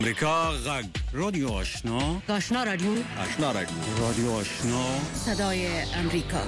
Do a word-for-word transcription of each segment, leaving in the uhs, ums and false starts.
امریکا غږ رادیو آشنا آشنا رادیو آشنا رادیو رادیو آشنا صدای امریکا.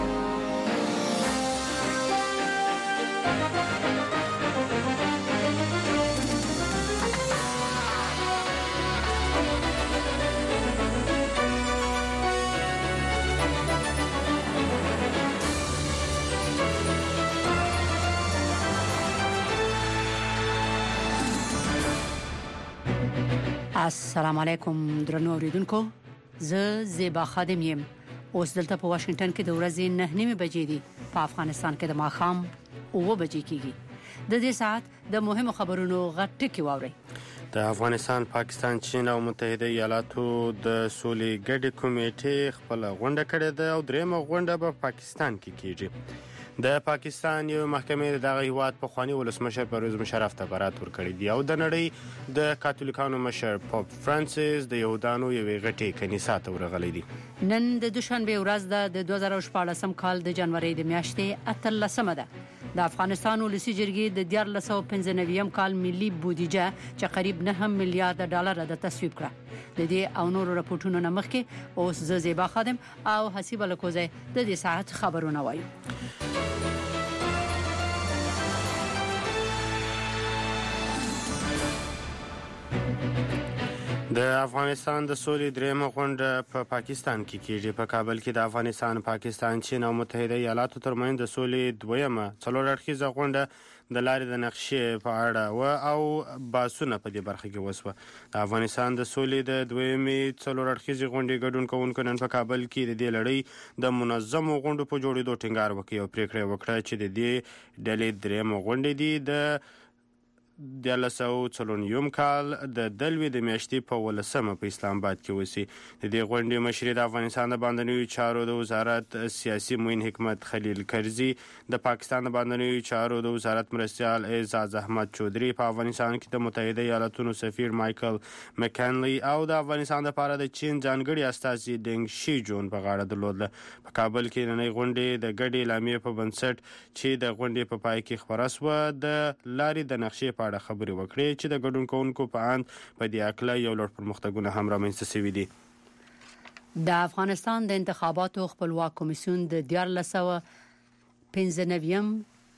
السلام علیکم درنو اوریدونکو، زه زیبا خادم یم. اوس دلته په واشنگټن کې د ورځې نه نیمه بجې دي. په افغانستان کې د ماښام اوه بجې کېږي. د دې ساعت د مهمو خبرونو غټ ټکی واورئ. د افغانستان، پاکستان، چین او متحده ایالاتو د سولې ګډې کمیټې خپل غونډه کړې ده او درېمه غونډه به پاکستان کې کېږي. د پاکستان یو محکمې دغه هیواد پخواني ولسمشر پرویز مشرف ته برات ورکړی دی او د نړۍ د کاتولیکانو مشر پاپ فرانسیس د یهودانو یوې غټې کنیسا ته ورغلی دی. نن د دوشنبه ورځ ده، د دوه زره شپاړسم کال د جنوري د میاشتې اتلسمه ده. د افغانستان ولسی جرګې د دیارلس سوه پنځه نوي کال ملي بودیجه چې قریب نه میلیارډ ډالر د تصویب کړه. د دې او نورو راپورټونو نه مخکې اوس زه زیبا خادم او حسیب الکوزه د دې ساعت خبرونه وایو. د افغانستان د سولې درېمه غونډه په پاکستان کې کېږي. په کابل کې د افغانستان، پاکستان، چین او متحده ایالاتو ترمنځ د سولې دویمه څلور اړخیزه غونډه د لارې د نقشې په اړه و او باسونه په دې برخه کې وسوه. د افغانستان د سولې د دویمې څلور اړخیزې غونډې ګډون کوونکو نن په کابل کې د دې لړۍ د منظمو غونډو په جوړېدو ټینګار وکړ او پریکړه وکړه چې د دې ډلې درېمه غونډې دي د دیارلس سوه څلور نوي کال د دلوي د میاشتې په ولسمه په اسلام آباد کې وسی. د دې غونډې مشري د افغانستان د باندنیو چارو د وزارت سیاسي معین حکمت خلیل کرزي، د پاکستان د باندنیو چارو د وزارت مرستیال اعزاز احمد چودري، په افغانستان کې د متحده ایالاتونو سفیر مایکل مکانلی او د افغانستان لپاره د چین ځانګړي استازي دنګ شي جون په غاړه درلودله. په کابل کې نننۍ غونډې د ګډې اعلامیې په بنسټ چې د غونډې په پای کې خبره شوه د لارې د نقشې په خبرې وکړي چې د ګډون کوونکو په اند په دې اکله یو لوړ پرمختګونه هم رامنځته شوي دي. د افغانستان د انتخاباتو خپلواک کمیسیون د دیارلس سوه پنځه نوي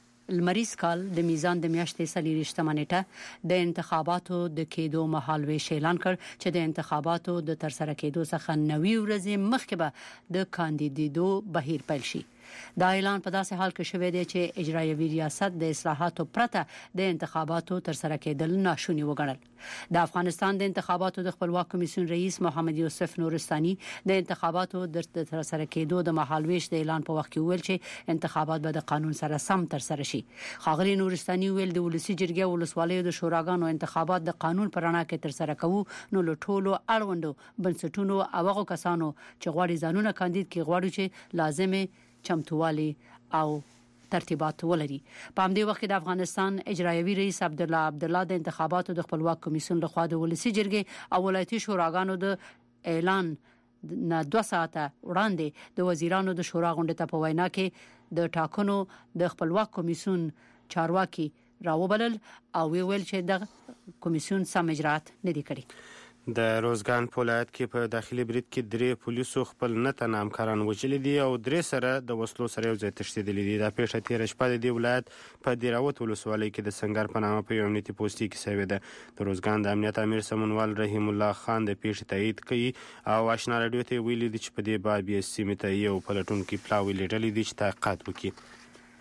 لمریز کال د میزان د میاشتې څلېرویشتمه نیټه د انتخاباتو د کېدو مهالویش اعلان کړ چې د انتخاباتو د ترسره کېدو څخه نوي ورځې مخکې به د کاندیدېدو بهیر پیل شي. دا اعلان په داسې حال کې شوی دی چې اجرایوي ریاست د اصلاحاتو پرته د انتخاباتو ترسره کېدل ناشوني وګڼل. د افغانستان د انتخاباتو د خپلواک کمیسیون رئیس محمد یوسف نورستاني د انتخاباتو د ترسره کېدو د مهالویش د اعلان په وخت کې ویل چې انتخابات به د قانون سره سم ترسره شي. ښاغلي نورستاني ویل د ولسی جرګې او ولسوالیو د شوراګانو انتخابات د قانون پر رڼا کې ترسره کوو، نو له ټولو اړوندو بنسټونو او هغو کسانو چې غواړي ځانونه کاندید کړي غواړي چې لازمي چمتووالی او ترتیبات ولري. په همدې وخت کې د افغانستان اجرایوي رئیس عبدالله عبدالله د انتخاباتو د خپلواک کمیسیون لخوا د ولسی جرګې او ولایتي شوراګانو د اعلان نه دوه ساعته وړاندې د وزیرانو د شورا غونډې ته په وینا کې د ټاکنو د خپلواک کمیسیون چارواکي راوبلل او ویل چې د کمیسیون سم اجرات نه دي کړي. د روزګان په ولایت کې په داخلي برید کې درې پولیسو خپل نه تنه همکاران وژلي دي او درې سره د وسلو سره یو ځای تښتېدلي دي. دا پیښه تېره شپه د دې ولایت په دیراوت ولسوالۍ کې د سنګر په نامه په یو امنیتي پوستي کې شوې ده. د روزګان د امنیت امیر سمونوال رحیم الله خان د پیښې تایید کوي او آشنا راډیو ته ویلي دي چې په دې باب یې سیمې ته یو پلټونکي پلاوی لېږلی دي چې تحقیقات وکړي.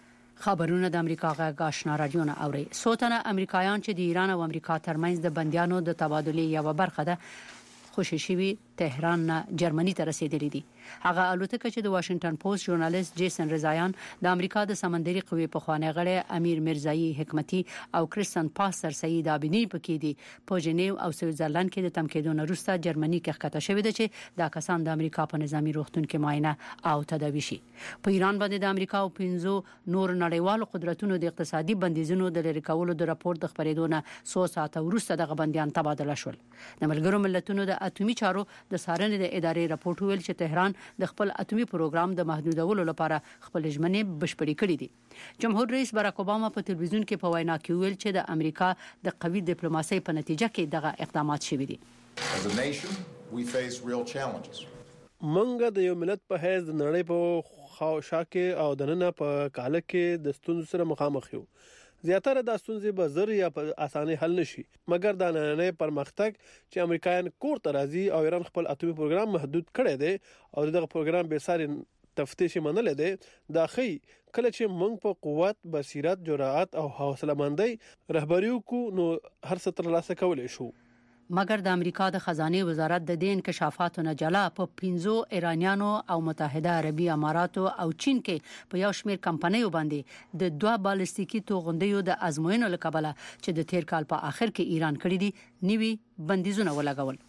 خبرونه د امریکا غږ آشنا راډیو نه اوري. څو تنه امریکایان چې د ایران او امریکا ترمنځ د بندیانو د تبادلې یوه برخه ده خوشی شوی تهران نه جرمني ته رسیدلی دي. هغه الوتکه چې د واشنگټن پوسټ ژورنالیست جیسن رضایان، د امریکا د سمندري قوې پخوانی غړی امیر مرزایی حکمتي او کریستن پاسر سعید آبینی پکې دي. په جنیو او سویټزرلند کې د تم کېدو نه وروسته جرمني کې ښکته شوې ده چې دا کسان د امریکا په نظامی روغتون کې معاینه او تداوي شي. په ایران باندې د امریکا او پنځو نور نړیوالو قدرتونو د اقتصادي بندیزونو د لرې کولو د راپور د خبرېدو نه څو ساعته وروسته دغه بندیان تبادله شول. د ملګرو ملتونو د اټومي چارو د څارنې د ادارې راپورټ ویل چې تهران د خپل اتومي پروګرام د محدودولو لپاره خپل ژمنې بشپړې کړې دي. جمهور رئیس باراک اوباما په تلویزیون کې په وینا کې ویل چې د امریکا د قوي ډیپلوماسۍ په نتیجه کې دغه اقدامات شوي دي. As a nation, we face real challenges. منګه د یو ملت په حیث د نړۍ په خاوشا کې او د نن په کال کې د ستونزو سره مخامخ یو. زیاتره د ستونزې به زر یا په اسانه حل نشي، مګر د نننۍ پرمختګ چې امریکایان کور ته راځي او ایران خپل اتومي پروګرام محدود کړی دی او دغه پروګرام به ساري تفتیش منل دي دا خي کله چې موږ په قوت، بصیرت، جرأت او حوصله مندۍ رهبري کو نو هر څه تر لاسه کولای شو. مګر د امریکا د خزانه وزارت د دې انکشافاتو نه جلا په پنځو ایرانیانو او متحده عربي اماراتو او چین کې په یو شمېر کمپنیو باندې د دوه بالستیکي توغندیو د ازموینو لکبله چې د تیر کال په اخر کې ایران کړی دي نیوي بندیزونه ولګول.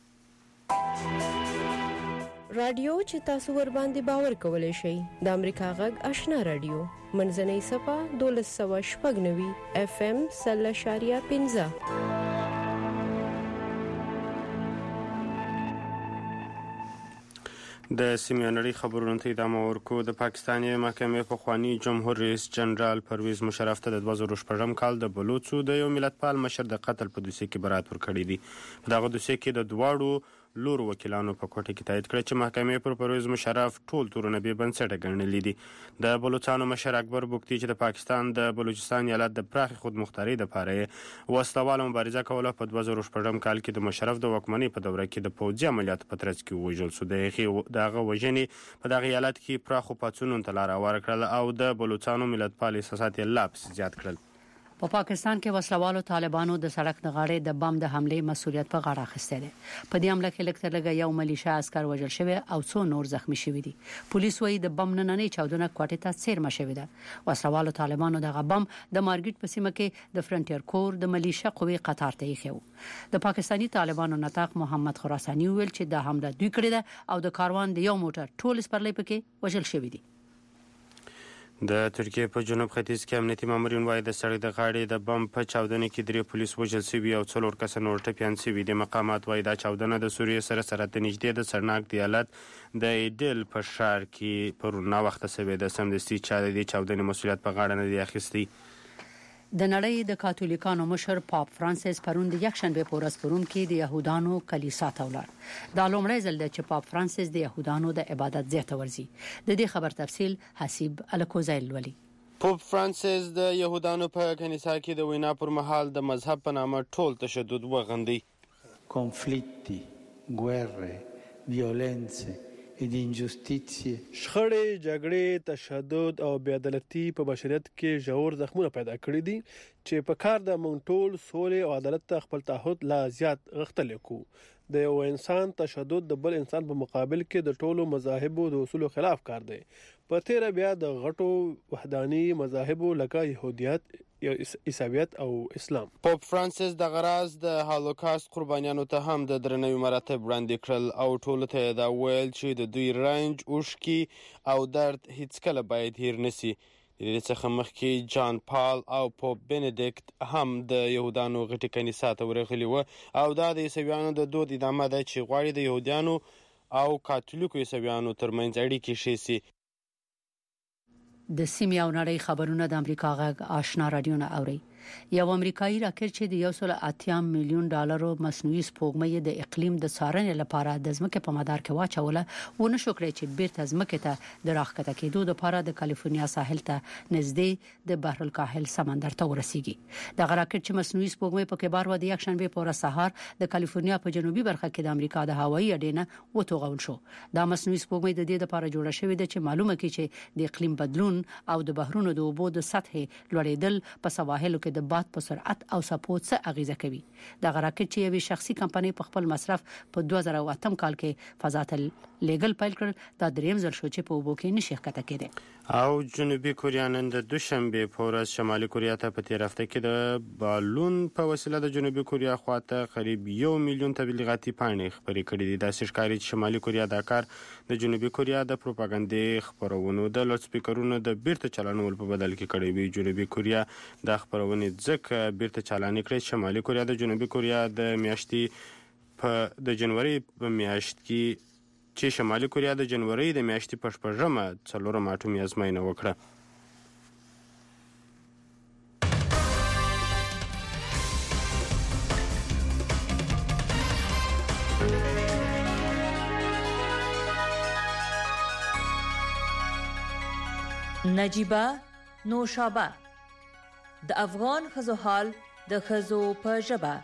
رادیو چې تاسو ور باندې باور کولای شئ د امریکا غږ آشنا رادیو منځنۍ صفه دولس سوه شپږ نوي اف ام سل شاریه پنځه. د سیمیناري خبرونو ته ادامه ورکو. د پاکستاني محکمې په خوانی جمهور رئیس جنرال پرویز مشرف ته د دوه زره شپږم کال د بلوڅو د یو ملتپال مشر د قتل په دوسیه کې برات ورکړی دی. په دغه دوسیه کې د دواړو لور وکیلانو په کوټه کې تایید کړ چې محکمې پر پرویز مشرف ټول تورونه به بنسټه ګڼلې دي. د بلوچستان مشر اکبر بوکتی چې د پاکستان د بلوچستان ایالت د پراخ خودمختاري د لپاره وسلواله مبارزه کوله په دوه زره شپږم کال کې د مشرف د واکمنۍ په دوره کې د پوځي عملیاتو په ترڅ کې وژل شو. د دغه وژنې په دغه ایالت کې پراخ پاتونونو ته لار هواره کړل او د بلوچستان ملتپال احساسات یې لا پسې زیات کړل. په پا پاکستان کې وسلوالو طالبانو د سړک د غاړې د بم د حمله مسولیت په غاړه اخیسته ده. په دې حمله کې لکه لږه یو ملیشیا عسكر وژل شوی او څو نور زخمی شوی دي. پولیس وايي د بم نننې چاودنه کوټه ته څیرمه شوی ده. وسلوالو طالبانو دغه بم د مارګریټ په سیمه کې د فرنټیر کور د ملیشیا قوی قطار ته یې د پاکستاني طالبانو نطاق محمد خراساني ویل چې د حمله دوی کړی ده او د کاروان د یو موټر ټول سپرلې پکې وژل شوی دي. د ترکیه په جنوب ختیځ کې امنیتي مامورین وايي د سړک د غاړې د بم په چاودنه کې درې پولیس وژل شوي او څلور کسان نور ټپیان شوي دي. مقامات وايي دا چاودنه د سوریې سره سره د نږدې د سرناک د ایالت د ایډل په ښار کې پرون ناوخته شوې ده. سمدستي چا د دې چاودنې مسؤلیت په غاړه نه دی اخیستی. د نړۍ د کاتولیکانو مشر پاپ فرانسیس پرون د یکشنبه په ورځ پرون کې د يهودانو کلیسا ته ولاړ. دا لومړی ځل دی چې پاپ فرانسیس د يهودانو د عبادت ځای ته ورځي. د دې خبر تفصیل حسیب الکوزایل ولي. پاپ فرانسیس د يهودانو په کلیسا کې د وینا پر مهال د مذهب په نامه ټول تشدد وغندي. کنفلیکټي، ګوره، ویولنس د انجستیسي شخړې، جګړې، تشدد او بېعدالتي په بشریت کې ژور زخمونه پیدا کړي دي چې په کار د مونږ ټول سولې او عدالت ته خپل تعهد لا زیات غښتلی کو. د یو انسان تشدد د بل انسان په مقابل کې د ټولو مذاهبو د اصولو خلاف کار دی. په تیره بیا د غټو وحداني مذاهبو لکه يهودیت، عیسویت او اسلام. پاپ فرانسیس د غراز د هالوکاست قربانیانو ته هم د درنوي مراتب وړاندې کړل او ټولو ته دا ویل چې د دوی رنج، اوښکې او درد هیڅکله باید هیر نشي. د دې څخه مخکې جان پال او پاپ بندیکت هم د يهودانو غټي کلیسا ته ورغلي و او دا د عیسویانو د دود ادامه ده چې غواړي د يهودانو او کاتولیکو عیسویانو ترمنځ اړیکې ښې سي. د سیمې او نړۍ خبرونه د امریکا غږ آشنا رادیو نه اوري. یو امریکایي راکټ چې د یو سل اتیا میلیون ډالرو مصنوعي سپوږمۍ د اقلیم د څارنې لپاره د ځمکې په مدار کې واچوله ونه شو کړی چې بیرته ځمکې ته د راښکته کېدو لپاره د کالیفورنیا ساحل ته نږدې د بحر الکاهل سمندر ته ورسیږي. د راکټ چې مصنوعي سپوږمۍ په کې بار و د یک شنبه په ورځ سهار د کالیفورنیا په جنوبي برخه کې د امریکا د هوایي اډې نه وتوغول شو. دا مصنوعي سپوږمۍ د دې لپاره جوړه شوې ده چې معلومه کړي چې د اقلیم بدلون او د بحرونو د اوبو د سطحې لوړېدل په سواحلو کې د باد په سرعت او سپو څه اغیزه کوي. د راکټ چې یوه شخصي کمپنۍ په خپل مصرف په دوه زره اتم کال کې فضا ته لیګل پیل کړ دا دریم ځل شو چې په اوبو کې نشي ښکته کېده. او جنوبي کوریا نن د دوشنبه په ورځ شمالي کوریا ته په تیر هفته کې د بالون په وسیله د جنوبي کوریا خواته قریب یو میلیون تبلیغاتي پاڼې خپرې کړې دي. دا ښکاري چې شمالي کوریا دا کار د جنوبي کوریا د پروپاګاندا خبرونو د لوډ سپیکرونو د بیرته چلانولو په بدل کې کړې وي. جنوبي کوریا د خبرونې ځکه بیرته چالانې کړې. شمالي کوریا د جنوبي کوریا د میاشتې په د جنوري په میاشت کې چې شمالي کوریا د جنوري د میاشتې په شپږمه څلورم اټومي ازموینه وکړه. نجیبه نوشابه د افغان ښځو حال د ښځو په ژبه.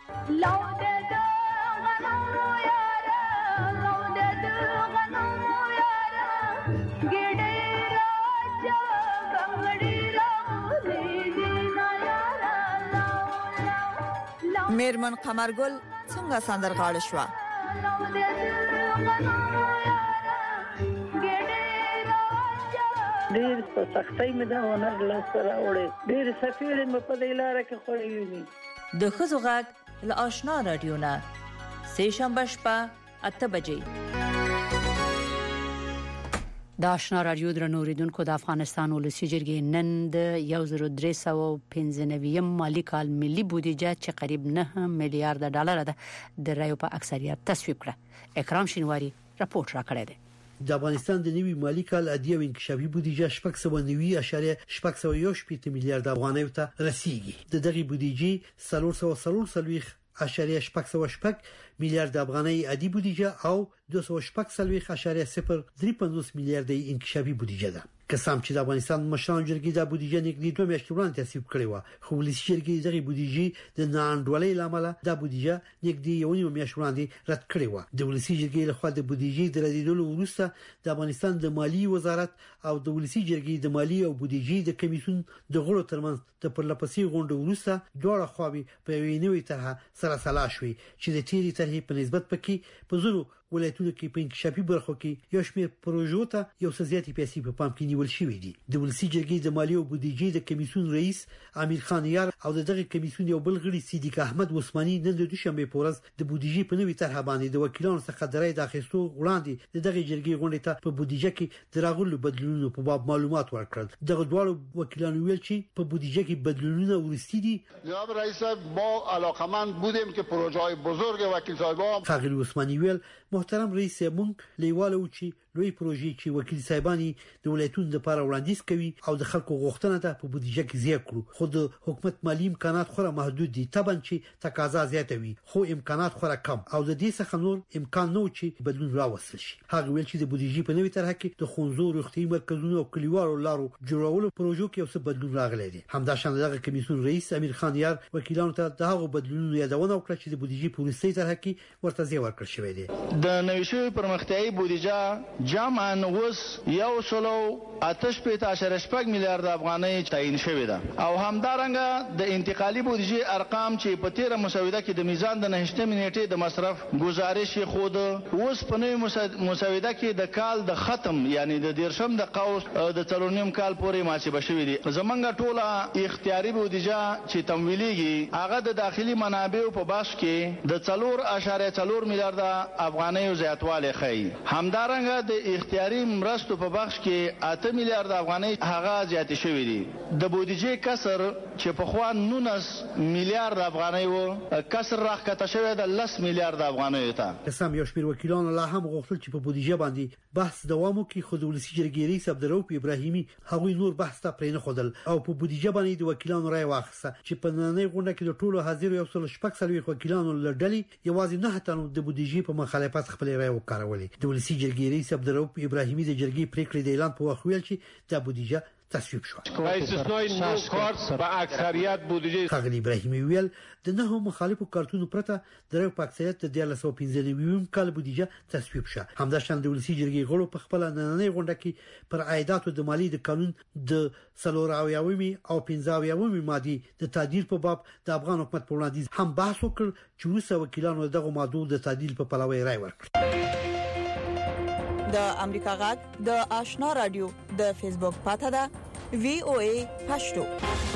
میرمن قمرګل څنګه سندرغاړې شوه؟ ډېر په سختۍ مې دا هنر لاسته راوړی، ډېر سفیړې مې په دې لاره کې خوړې وي. د ښځو غږ له آشنا رادیو نه سه شنبه شپه اته بجې. د آشنا رادیو درنو اوریدونکو، د افغانستان ولسی جرګې نن د یو زر درې سوه پنځه نوي مالی کال ملي بودیجه چې قریب نه میلیارډ ډالر ده د رایو په اکثریت تصویب کړه. اکرام شینواری راپورټ راکړی دی. د افغانستان د نوي مالی کال عادي او انکشافي بودیجه شپږ سوه نوي اعشاریه شپږ سوه یو شپږ میلیارډ افغانۍ ته رسیدي. د دغه بودیجې څلور سوه څلور څلوېښت اعشاریه شپږ سوه شپږ میلیارډ افغانۍ عادي بودیجه او دوه سوه شپږ څلوېښت اعشاریه صفر درې پنځوس میلیارډ انکشافي بودیجه ده. قسم چې د افغانستان مشران جرګې د بودیجه نږدې دوه میاشتې وړاندې تصویب کړې و، خو ولسی جرګې دغه بودیجه د ناانډولۍ لامل د بودیجه نږدې یو نیم میاشت وړاندې رد کړې و. د ولسی جرګې لخوا د بودیجې د ردیدلو وروسته د افغانستان د مالی وزارت او د ولسی جرګې د مالی او بودیجې د کمیسیون د غړو ترمنځ د پرلپسې غونډو وروسته دواړه خواوې په یوې نوې طرحه سره سلا شوې چې د تیری طرحې په نسبت پکې په زرو ولایتونو کې په انکشافي برخو کې یو شمېر پروژو ته یو څه زیاتې پیسې په پام کې نیول شوې دي. د ولسی جرګې د مالی او بودیجې د کمیسیون رئیس امیر خان یار او دغه کمیسیون یو بل غړي صدیق احمد عثماني نن د دوشنبه په ورځ د بودیجې په نوې طرحه باندې د وکیلانو څخه د رای د اخیستو وړاندې دغه جرګې غونډې ته په بودیجه کې د راغلو بدلونونو په باب معلومات ورکړل. دغه دواړو وکیلانو ویل چې په بودیجه کې بدلونونه ورستی دي. جناب رئیس ما علاقمند بودیم که پروژه‌های بزرگ وکیل صاحبان خاغلی عثماني ویل محترم رئیس مونږ لیواله و چې لوی پروژې چې وکیل صاحبانی د ولایتونو لپاره وړاندیز کوي او د خلکو غوښتنه ده په بودیجه کې زیات کړو، خو د حکومت مالی امکانات خورا محدود دي، طبعا چې تقاضا زیاته وي خو امکانات خورا کم او د دې څخه نور امکان نه و چې بدلون راوستل شي. هغه ویل چې د بودیجې په نوې طرحه کې د خونځو روغتي مرکزونو او کلیوالو لارو جوړولو پروژو کې اوس بدلون راغلی دی. همداشان دغه کمیسیون رئیس امیر خان یار وکیلانو ته دغه بدلونونو یادونه وکړه چې د بودیجې په وروستۍ طرحه کې ورته ځای ورکړل شوی دی. د نوې شوې پرمختیایي بودیجه جمعاً اوس یو سلو آتش پېته اشاره شپږ میلیارډ افغانۍ تعیین شوې ده او همدارنګه د انتقالي بودیجې ارقام چې په تیره مسوده کې د میزان د نهشتمې نیټې د مصرف گزارش خود اوس په نوې مسوده کې د کال د ختم یعنی د دیرشم د قوس د څلورنیم کال پورې محاسبه شوې دي. زمونږ ټوله اختیاري بودیجه چې تمویلېږي هغه د داخلي منابعو په بخش کې د څلور اشاره څلور میلیارډ افغانۍ زیاتوالی ښیي. همدارنګه د اختیاري مرستو په بخش کې اته میلیارډ افغانۍ هغه زیاتې شوې دي. د بودیجې کسر چې په خوا نولس میلیارډ افغانۍ وو کسر راښکته شوی د لس میلیارډ افغانۍ ته. قسم یو شمېر وکیلانو لا هم غوښتل چې په بودیجه باندې بحث دوام وکړي، خو د ولسی جرګې رئیس عبدالرؤف ابراهیمي هغوی نور بحث ته پرې نه ښودل او په بودیجه باندې د وکیلانو رای واخیسته چې په نننۍ غونډه کې د ټولو حاضرو یو سل شپږ څلوېښت وکیلانو له ډلې یوازې نه تنو د بودیجې په مخالفت خپل رای وکړولې. د ولسی جرګې رئیس عبدالرؤف ابراهیمي د جرګې پریکړې د اعلان په وخت ویل چې د بودیجه تصویب شو. استثنای نو کارت په اکثریت بودیجه خاغلی ابراهیمي ویل د نهو مخالفو کارتونو پرته د رای په اکثریت د دیارلس سوه پنځه نوي کال بودیجه تصویب شوه. همداشان د ولسی جرګې غړو په خپل نننۍ غونډه کې پر عایداتو د مالی د قانون د څلور اویاومي او پنځه اویاومي ماده د تعدیل په باب د افغان حکومت په وړاندې هم بحث وکړ چې وروسته وکیلانو دغه ماده د تعدیل په پلوي رای ورکړ. د امریکا غږ د آشنا رادیو د فیسبوک پاڼه ده وی او ای پښتو.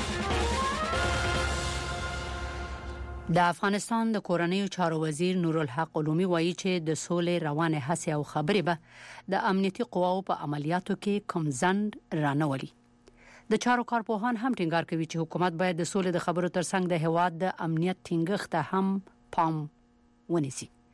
د افغانستان د کورنیو چارو وزیر نورالحق علومي وایي چې د سولې روانه هڅې او خبرې به د امنیتي قواو په عملیاتو کې کوم ځند رانهولي. د چارو کارپوهان هم ټینګار کوي چې حکومت باید د سولې د خبرو ترڅنګ د هواد د امنیت ټینګښت ته هم پام ونیسي.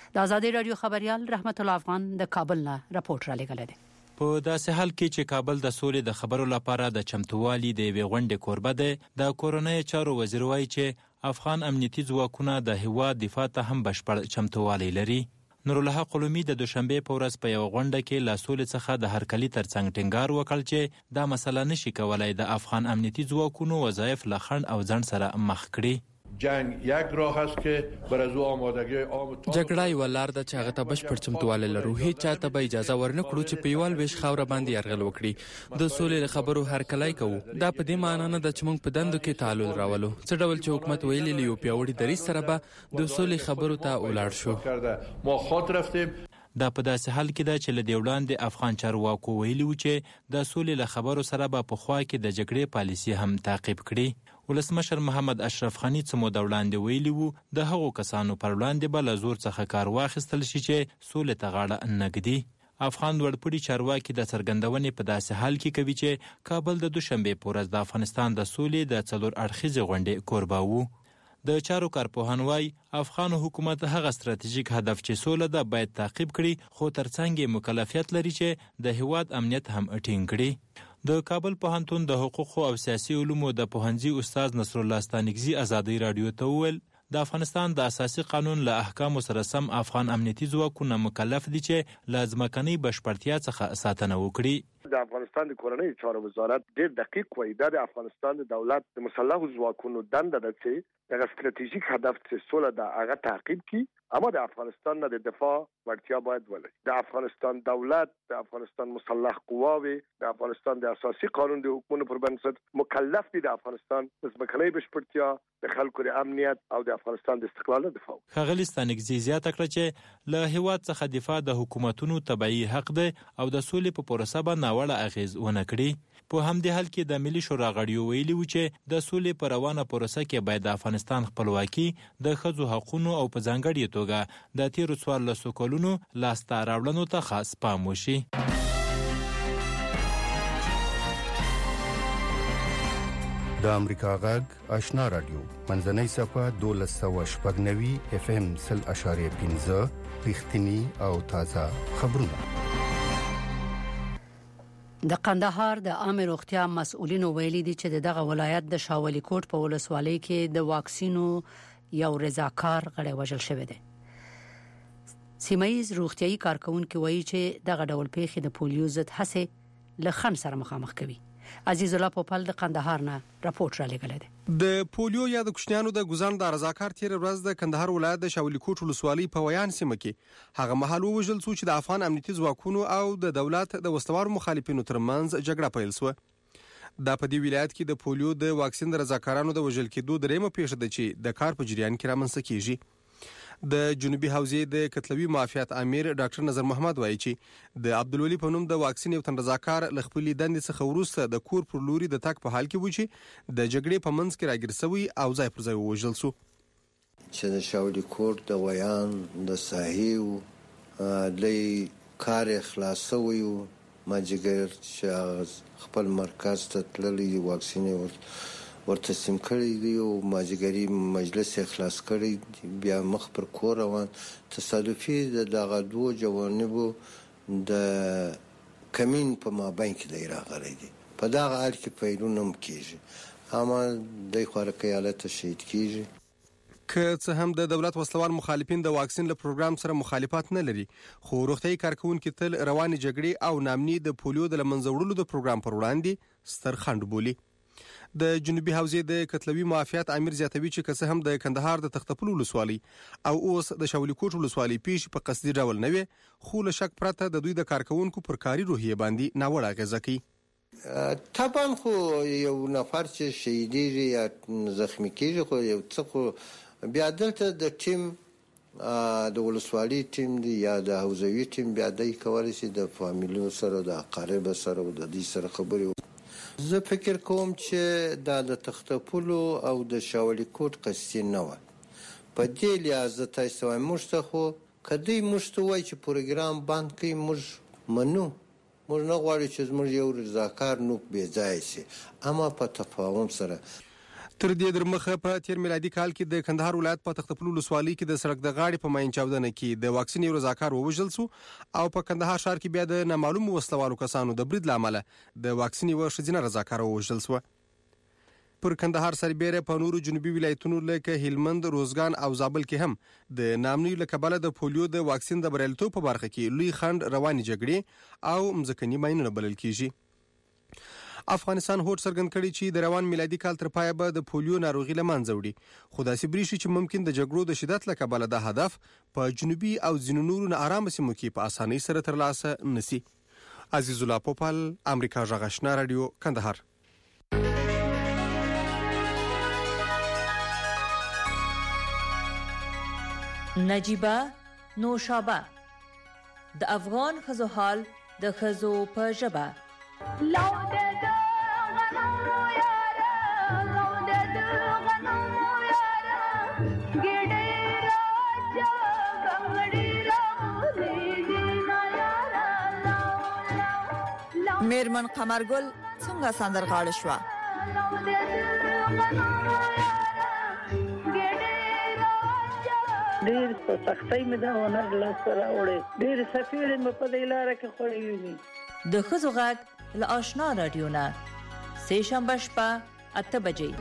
د ازادي رادیو خبريال رحمت الله افغان د کابل نه راپورټ را لګل دی. په داسې حال کې چې کابل د سولې د خبرو لپاره د چمتووالي د یوې غونډې کوربه دی، د کورنۍ چارو وزیر وایي چې افغان امنیتي ځواکونه د هیواد دفاع ته هم بشپړ چمتووالی لري. نورالله قلومي د دوشنبه په ورځ په یو غونډه کې له سولې څخه د هرکلي ترڅنګ ټینګار وکړ چې دا مسله نشي کولای د افغان امنیتي ځواکونو وظایف له خنډ او ځنډ سره مخ کړي. جنگ یک راه است که بر از او آمادگی عام جګړه یو لار ده چې هغه ته بشپړ چمتوالی لرو. هیڅ چاته به اجازه ورنکړو چې په یوال ویش خاوره باندې یرغل وکړي. د سولې خبرو هرکلی کوو. دا په دې معنی نه ده چې موږ په دندو کې تعالل راولو. څه ډول چې حکومت ویلي له یو پیاوړي دریځ سره به د سولې خبرو ته ولاړ شو. ما خاط رفتیم. دا په داسې حال کې ده چې له دې وړاندې افغان چارواکو ویلي و چې د سولې له خبرو سره به پخوا کې د جګړې پالیسي هم تعقیب کړي. ولسمشر محمد اشرف غنی څه موده وړاندې ویلي وو د هغو کسانو پر وړاندې به له زور څخه کار واخیستل شي چې سولې ته غاړه نه ږدي. افغان لوړپوړي چارواکي د څرګندونې په داسې حال کې کوي چې کابل د دوشنبې په ورځ د افغانستان د سولې د څلور اړخیزې غونډې کوربه و. د چارو کارپوهان وايي افغان حکومت هغه ستراتیژیک هدف چې سوله ده باید تعقیب کړي، خو ترڅنګ یې مکلفیت لري چې د هیواد امنیت هم ټینګ کړي. د کابل پوهنتون د حقوقو او سیاسي علومو د پوهنځي استاد نصر الله ستانکزي ازادي رادیو ته وویل د افغانستان د اساسي قانون له احکامو سره سم افغان امنیتي ځواکونه مکلف دي چې له ځمکنۍ بشپړتیا څخه ساتنه وکړي. د افغانستان د کورنۍ چارو وزارت ډېر دقیق وایي دا د افغانستان د دولت د مسلحو ځواکونو دنده ده چې دغه ستراتیژیک هدف چې سوله ده هغه تعقیب کړي، اما د افغانستان نه د دفاع وړتیا باید ولري. د افغانستان دولت، د افغانستان مسلح قواوې، د افغانستان د اساسي قانون د حکمونو پر بنسټ مکلف دي د افغانستان د ځمکنۍ بشپړتیا، د خلکو د امنیت او د افغانستان د استقلال دفاع. ښاغلي ستانکزي زیاته کړه چې له هیواد څخه دفاع د حکومتونو طبیعي حق دی او د سولې په پروسه به ناوړه اغیز ونه کړي. په همدې حال کې د ملي شورا غړیو ویلي و چې د سولې په روانه پروسه کې باید د افغانستان خپلواکي، د ښځو حقونو او په ځانګړې توګه د تیرو څوارلسو کلونو لاسته راوړنو ته خاص پام وشي. د امریکا غږ آشنا رادیو منځنۍ صفحه دولس سوه شپږ نوي اف ام سل اشاریه پنځه رښتینی او تازه خبرونه. د قندهار د عامه روغتیا مسؤلینو ویلي دي چې دغه ولایت د شاولی کوټ په ولسوالۍ کې د واکسینو یو رضاکار غړی وژل شوی دی. سیمایي روغتيایي کارکونکو وایي چې دغه ډول پیښې د پولیو ضد هڅې له خنډ سره مخامخ کوي. عزیز الله پوپل د قندهار نه راپورټ را لګل دی. د پولیو یا د کوچنیانو د ګزان د رضاکار تیر ورځ د کندهار ولایت د شاولی کوټ ولسوالۍ په ویان سیمه کې هغه مهال وژل شو چې د افغان امنیتي ځواکونو او د دولت د وسوار مخالفینو ترمنځ جګړه پیل شوه. دا په دې ولایت کې د پولیو د واکسین د رضاکارانو د وژل کېدو دریمه پیښه ده چې د کار په جریان کې رامنځته کیږي. د جنوبي حوزې د کتلوي معافیت امیر ډاکټر نظر محمد وایي چې د عبدالولي په نوم د واکسین یو تن رضاکار له خپلې دندې څخه وروسته د کور پر لوري د تک په حال کې و چې د جګړې په منځ کې راګیر شوی او ځای پر ځای ووژل شو. چې د شاولی کوټ د ویان د ساحې لې کار خلاصوي او ماجګر چې خپل مرکز ته تللی واکسین ورته سیم کړی دی او ماجګری مجلس خلاص کړی بیا مخ پر کور روان تصادفي د دغه دوه جوانبو د کمین په مابین کې دی راغلی دی. په دغه حال کې پیلونه کیږي اما د خارقه حالت شهید کیږي. که څه هم د دولت وسلوال مخالفین د واکسین له پروګرام سره مخالفت نه لري، خو روغتيایي کارکونکو تل رواني جګړې او نامني د پولیو د لمنځوړلو د پروګرام پر وړاندې ستر خنډ بولي. د جنوبي حوزې د کتلوي معافیت امیر زیاتوي چې که هم د کندهار د تختپل ولسوالۍ او اوس د شاولی کوټ ولسوالۍ پیښ په قصدي ډول نه وي، خو له شک پرته د دوی د کارکونکو پر کاري روحیه باندې ناوړه اغیزه کوي. طبعا خو یو نفر چې شهیدیږي یا زخمی کیږي خو یو څه خو بیا دلته د ټیم د ولسوالۍ ټیم دی یا د حوزوي ټیم بیا دای کولی شي د فامیلونو سره د اقارب سره او د دې سره خبرې. زه فکر کوم چې دا د تختپلو او د شاولی کوټ قصدي نه و. په دې لحاظ ته تاسو وایم موږ ته خو کدی موږ ته وایي چې پروګرام باندې کوي موږ منو، موږ نه غواړو چې موږ یو رضاکار نو بې ځای شي، اما په تفاهم سره. تر دې درمخه په تیر میلادي کال کې د کندهار ولایت په تختپلو ولسوالۍ کې د سړک د غاړې په ماین چاودنه کې د واکسین یو رضاکار ووژل شو او په کندهار ښار کې بیا د نامعلومو وسلوالو کسانو د برید لامل د واکسین یو ښځینه رضاکار ووژل شو. پر کندهار سربېره په نورو جنوبي ولایتونو لکه هلمند، روزګان او زابل کې هم د نامنوي له کبله د پولیو د واکسین د بریالیتوب په برخه کې لوی خنډ رواني جګړې او مځکني ماینونه بلل کیږي. افغانستان هوډ څرګند کړی چې د روان میلادي کال تر پایه به د پولیو ناروغي له منځه وړي، خو داسې برېښي چې ممکن د جګړو د شدت له کبله دا هدف په جنوبي او ځینو نورو ناارامه سیمو کې په اسانۍ سره ترلاسه نشي. عزیز الله پوپل، امریکا غږ آشنا رادیو، کندهار. نجیبه نوشابه د افغان ښځو حال د ښځو په ژبه. میرمن قمرګل څنګه سندرغاړې شوه؟ ډېر په سختۍ مې دا هنر لاسته راوړی، ډېرې څپېړې مې په دې لاره کې خوړې وي. د ښځو غږ له آشنا راډیو نه سه شنبه شپه اته بجې.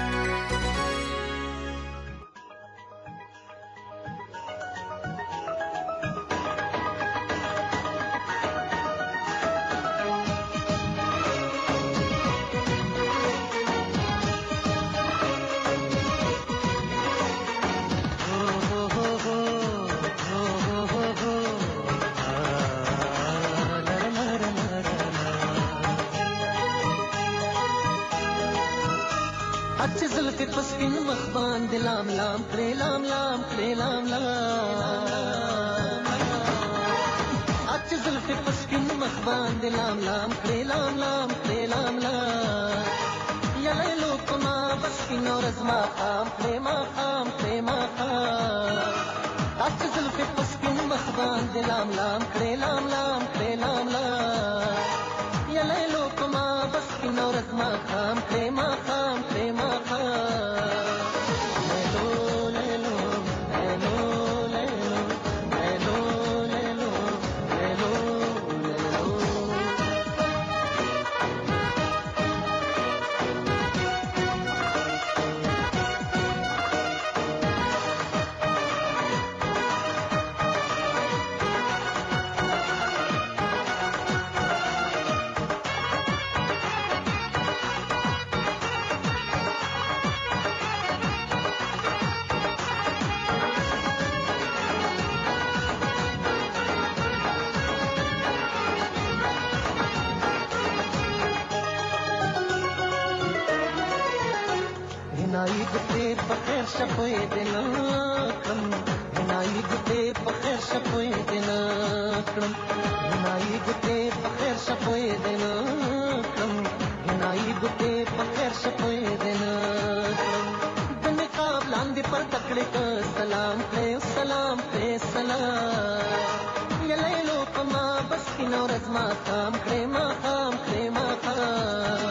لام لام کړې لام لام کړې لام لام اچ زلفې په سپین مخ باندې لام لام کړې لام لام کړې لام لام یا لیلو کما بس کینو رزما خام کړې ما خام کړې ما خام اچ زلفې په سپین مخ باندې لام لام کړې لام لام کړې لام لام یا لیلو کما بس کینو رزما خام کړې ما خام کړې ما خام. شپوي دنا کړم نای ګټه په خیر شپوي دنا کړم نای ګټه په خیر شپوي دنا کړم نای ګټه په خیر شپوي دنا کړم د نقاب لاندې پر تکړه ک سلام کړې سلام کړې سلام یا لیلو کما بس کینو رزما خام کړې ما خام کړې ما خام.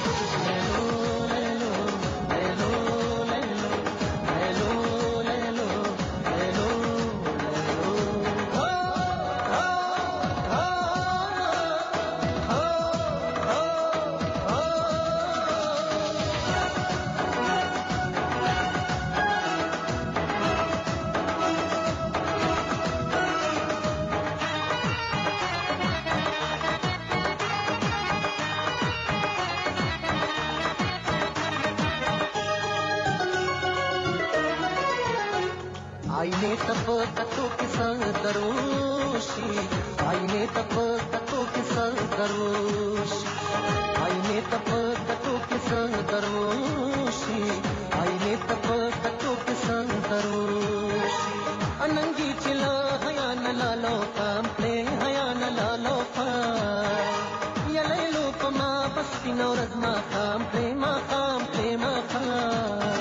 आईने तप कतो के संग दरोशी आईने तप कतो के संग दरोशी आईने तप कतो के संग दरोशी आईने तप कतो के संग दरोशी अनंगी चिला हया न लालो काम प्ले हया न लालो काम या लेलो पमा बस किनो रजमा काम प्ले मा काम प्ले मा काम.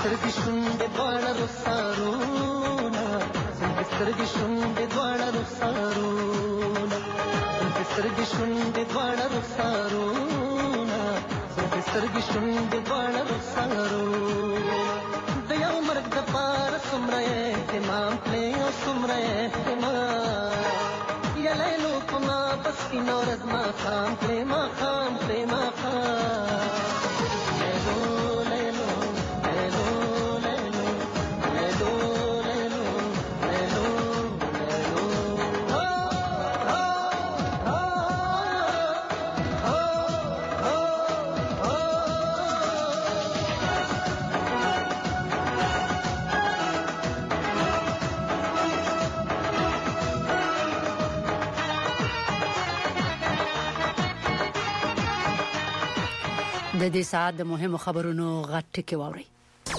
سترګې شونډې دواړه رخسارونه زلفې سترګې شونډې دواړه رخسارونه زلفې سترګې شونډې دواړه رخسارونه زلفې سترګې شونډې دواړه رخسارونه د یو مرګ دپاره څومره اهتمام کړې او څومره اهتمام یا لیلو په ما په سپینه ورځ ماښام کړې ماښام کړې ماښام د دې ساعت د مهمو خبرونو غټ ټکی واوري.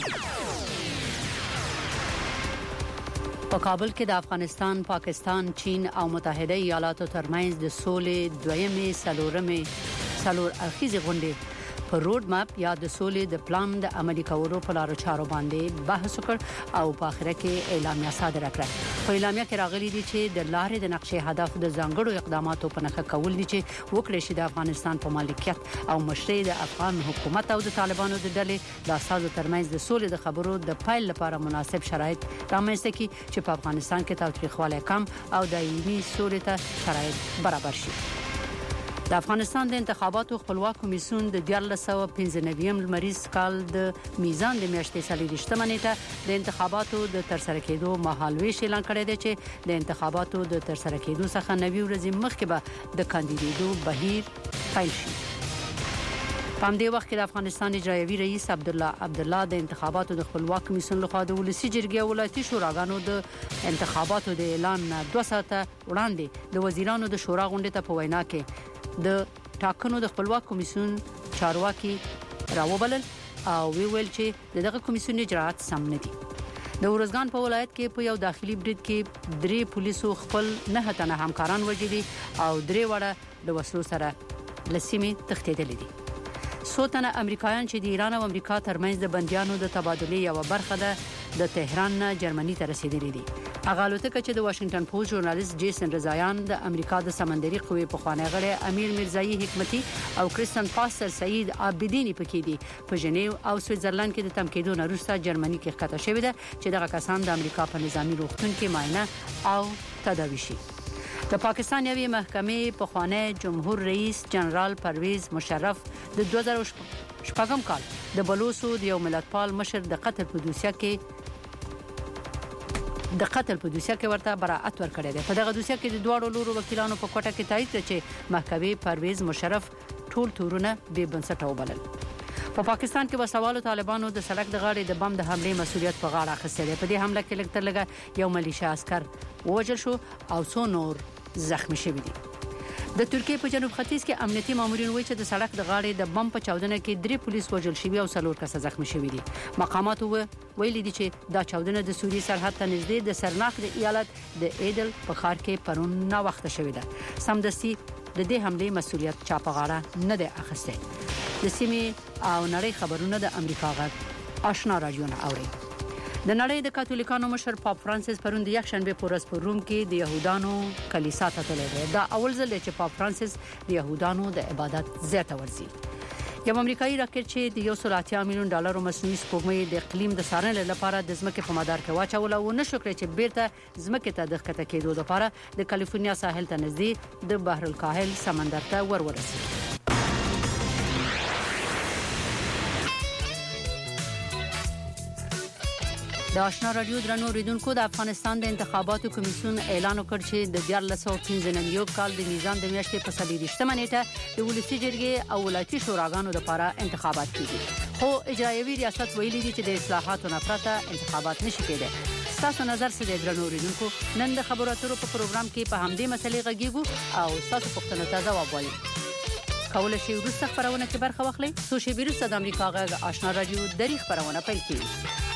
په کابل کې د افغانستان، پاکستان، چین او متحده ایالاتو ترمنځ د سولې دویمې سلورمې سلور اخیزه غونډه په روډ ماپ یا د سولې د پلان د عملي کولو په لارو چارو باندې بحث وکړ او په اخر کې اعلامیه صادره کړه. په اعلامیه کې راغلي دي چې د لارې د نقشې هدف د ځانګړو اقداماتو په نخښه کول دي چې وکړي شي د افغانستان په مالکیت او مشرۍ د افغان حکومت او د طالبانو د ډلې د اساسو ترمنځ د سولې د خبرو د پایل لپاره مناسب شرایط رامنځته کړي چې په افغانستان کې تاوتریخوالی کم او دایمي سولې ته شرایط برابر شي. د افغانستان د انتخاباتو خپلواک کمیسیون د دیارلس سوه پنځه نوي لمریز کال د میزان د میاشتې څلوېښتمه نیټه د انتخاباتو د ترسره کېدو مهالویش اعلان کړی دی چې د انتخاباتو د ترسره کېدو څخه نوي ورځې مخکې به د کاندیدېدو بهیر پیل شي. په همدې وخت کې د افغانستان اجرایوي رئیس عبدالله عبدالله د انتخاباتو د خپلواک کمیسیون لخوا د ولسي جرګې او ولایتي شوراګانو د انتخاباتو د اعلان دوه ساعته وړاندې د وزیرانو د شورا غونډې ته په وینا کې د ټاکنو د خپلواک کمیسیون چارواکي راوبلل او ویل چې دغه کمیسیون اجرات سم نه دي. د ورزګان په ولایت کې په یو داخلي بریډ کې درې پولیسو خپل نه تنه همکاران وژلي او درې وړه د وسلو سره لسیمه تښتېدلي دي. څو تنه امریکایان چې د ایران او امریکا ترمنځ د بنديانو د تبادلې یو برخه ده د تهران نه جرمني ته رسیدلي دي. هغه الوتکه چې د واشنگټن پوسټ ژورنالیست جیسن رضایان د امریکا د سمندري قوې په خوانی غړي امیر مرزایی حکمتي او کریستن پاستر سعید عابدینی پکې دي. په ژنیو او سویټزرلند کې د تمکیدو نه وروسته جرمني کې ښکته شوې ده چې دغه کسان د امریکا په نظامی روغتون کې معاینه او تداوي شي. د پاکستان یوې محکمې په خوانی جمهور رئیس جنرال پرویز مشرف د دوه زره شپږم کال د بلوڅو د یو ملتپال مشر د قتل په دوسیه کې د قتل په دوسیه کې ورته براءت ورکړی دی. په دغه دوسیه کې د دوه لورو وکیلانو په کوټه کې تایید کړ چې محکمې پرویز مشرف ټول تورونه بې بنسټه وبلل. په پاکستان کې وسوالو طالبانو د سړک د غاړې د بم د حمله مسؤلیت په غاړه اخیستی دی. په دې حمله کې لږ تر لږه یو ملیشیا عسكر وژل شو او څو نور زخمی شوي دي. د ترکیې په جنوب ختیځ کې امنیتي مامورین وایي چې د سړک د غاړې د بم په چاودنه کې درې پولیس وژل شوي او څلور کسه زخمی شوي دي. مقامات ویلي دي چې دا چاودنه د سوریې سرحد ته نږدې د سرناک د ایالت د ایدل په ښار کې پرون نا وخته شوې ده. سمدستي د دې حمله مسؤلیت چا په غاړه نه دی اخیستی. د سیمې او نړۍ خبرونه د امریکا غږ آشنا رادیو نه اوري. د نړۍ د کاتولیکانو مشر پاپ فرانسیس پرون د یکشنبه په ورځ په روم کې د يهودانو کلیسا ته تللی دی. دا اول ځل چې پاپ فرانسیس د يهودانو د عبادت ځای ته ورځي. یو امریکایي راکټ چې د یو سل اتیا میلیون ډالرو مصنوعي سپوږمۍ د اقلیم د څارنې لپاره د ځمکې په مدار کې واچول او نشو کړی چې بیرته ځمکې ته د ښکته کېدو لپاره د کالیفورنیا ساحل ته نږدې د بحر الکاهل سمندر ته ور ورسېد. د آشنا رادیو درنو اوریدونکو د افغانستان د انتخاباتو کمیسیون اعلان وکړ چې د دیارلس سوه پنځه نوي کال د میزان د میاشتې په څلوېښتمه نیټه د ولسي جرګې او ولایتي شوراګانو لپاره انتخابات کیږي. خو اجرایوي ریاست ویلي دي چې د اصلاحاتو نه پرته انتخابات نشي کېدای. تاسو نظر څه دی درنو اوریدونکو؟ نن د خبرو اترو په پروګرام کې په همدې مسلې غږیږو او تاسو پوښتنو ته ځواب وایو. کولای شئ وروسته خبرونه کې برخه واخلئ. څو شېبې وروسته د امریکا غږ آشنا رادیو درې خبرونه پیل کیږي.